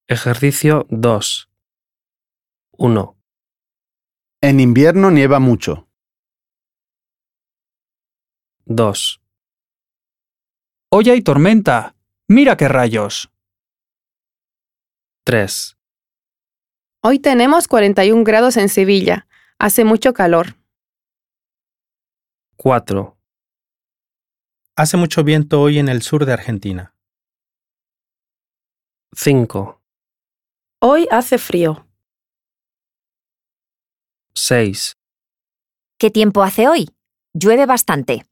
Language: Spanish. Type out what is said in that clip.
Ejercicio 2. 1, En invierno nieva mucho. 2, Hoy hay tormenta. Mira qué rayos. 3, Hoy tenemos 41 grados en Sevilla. Hace mucho calor. 4, Hace mucho viento hoy en el sur de Argentina. 5, Hoy hace frío. 6. ¿Qué tiempo hace hoy? Llueve bastante.